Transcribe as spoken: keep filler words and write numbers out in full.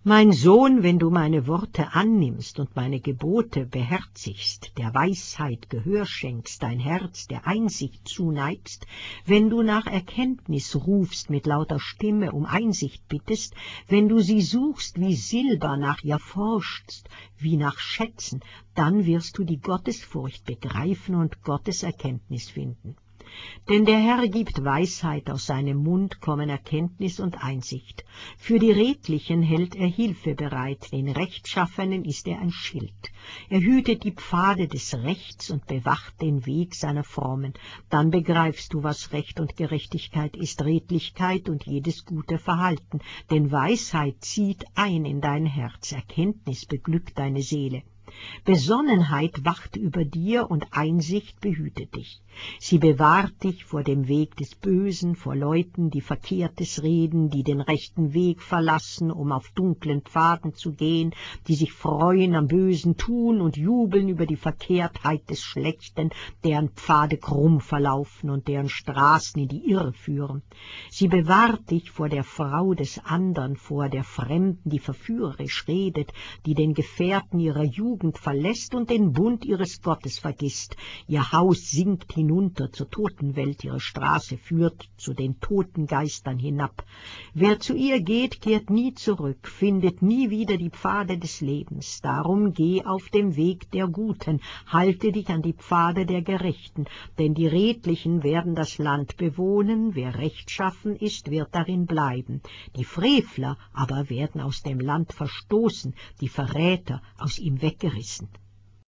Mein Sohn, wenn du meine Worte annimmst und meine Gebote beherzigst, der Weisheit Gehör schenkst, dein Herz der Einsicht zuneigst, wenn du nach Erkenntnis rufst, mit lauter Stimme um Einsicht bittest, wenn du sie suchst wie Silber, nach ihr forschst, wie nach Schätzen, dann wirst du die Gottesfurcht begreifen und Gottes Erkenntnis finden. Denn der Herr gibt Weisheit, aus seinem Mund kommen Erkenntnis und Einsicht. Für die Redlichen hält er Hilfe bereit, den Rechtschaffenen ist er ein Schild. Er hütet die Pfade des Rechts und bewacht den Weg seiner Frommen. Dann begreifst du, was Recht und Gerechtigkeit ist, Redlichkeit und jedes gute Verhalten. Denn Weisheit zieht ein in dein Herz, Erkenntnis beglückt deine Seele. Besonnenheit wacht über dir und Einsicht behütet dich. Sie bewahrt dich vor dem Weg des Bösen, vor Leuten, die Verkehrtes reden, die den rechten Weg verlassen, um auf dunklen Pfaden zu gehen, die sich freuen am bösen Tun und jubeln über die Verkehrtheit des Schlechten, deren Pfade krumm verlaufen und deren Straßen in die Irre führen. Sie bewahrt dich vor der Frau des andern, vor der Fremden, die verführerisch redet, die den Gefährten ihrer Jugend verlässt und den Bund ihres Gottes vergisst. Ihr Haus sinkt hinunter zur Totenwelt, ihre Straße führt zu den toten Geistern hinab. Wer zu ihr geht, kehrt nie zurück, findet nie wieder die Pfade des Lebens. Darum geh auf dem Weg der Guten, halte dich an die Pfade der Gerechten, denn die Redlichen werden das Land bewohnen, wer rechtschaffen ist, wird darin bleiben. Die Frevler aber werden aus dem Land verstoßen, die Verräter aus ihm weggerissen.